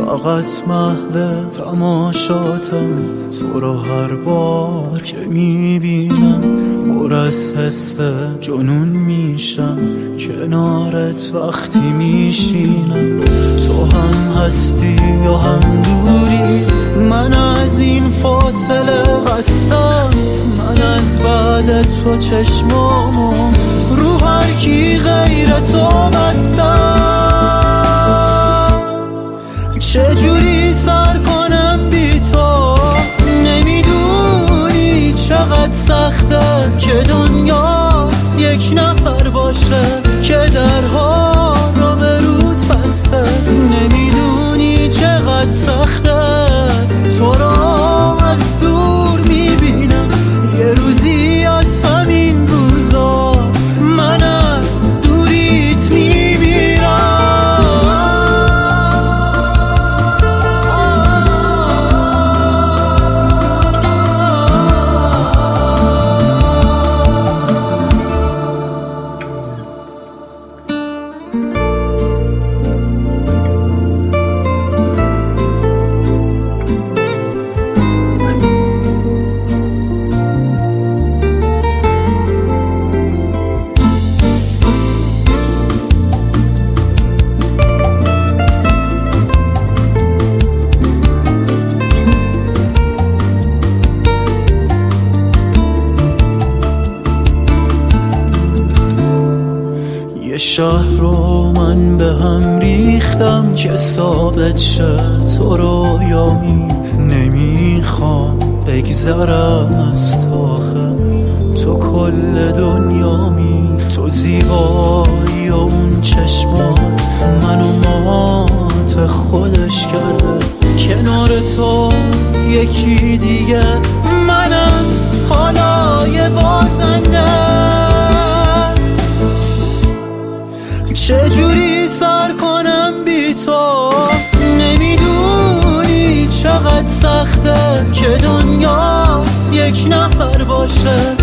فقط محو تماشاتم، تو رو هر بار که میبینم پر از حس جنون میشم. کنارت وقتی میشینم تو هم هستی یا هم دوری، من از این فاصله هستم. من از بعد تو چشمامو رو هر کی غیر تو بستم. چجوری سر کنم بی تو، نمیدونی چقدر سخته که دنیات یک نفر باشه که درها رو به رود بسته. نمیدونی چقدر سخته تو رو از دور میبینم. یه روزی از همین روزا من از دوریت میمیرم. یه شهر رو من به هم ریختم که ثابت شه تو رویامی. نمیخوام بگذرم از تو آخه، تو کل دنیامی. تو زیبایی و اون چشمات منو مات خودش کرده. کنار تو یکی دیگه منم کالای بازنده. چجوری سر کنم بی تو، نمیدونی چقدر سخته که دنیات یک نفر باشه